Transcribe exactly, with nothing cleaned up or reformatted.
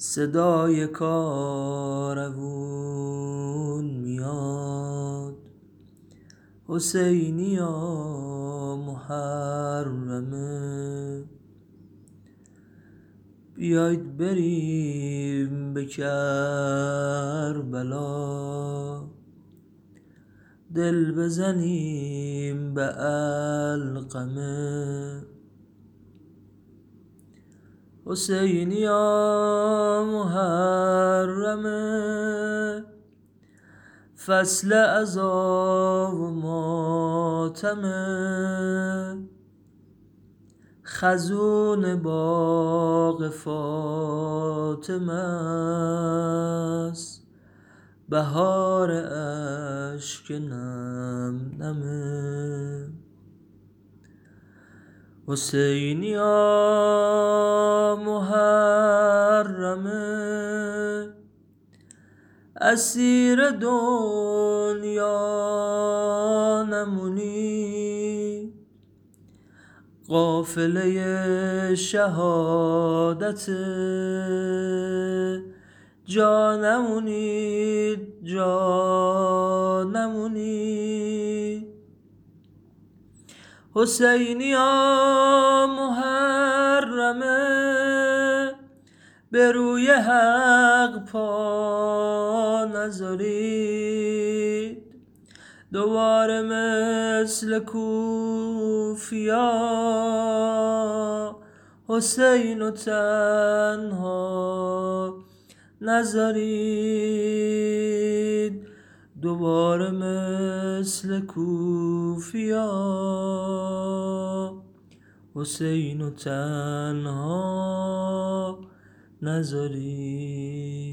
صدای کاروون میاد، حسینیا محرمه، بیاید بریم به کربلا، دل بزنیم به علقمه. حسینیا محرمه، فصل عزا و ماتمه، خزون باغ فاطمه است، بهار اشک نم نمه. حسینیا محرمه، اسیر دنیا نمونی، قافله شهادت جا نمونید، جا نمونید. حسینیا محرمه، به روی حق پا نذارید، دوباره مثل کوفیا حسین و تنها نذارید، دوباره مثل کوفیا حسین و تنها نذارید.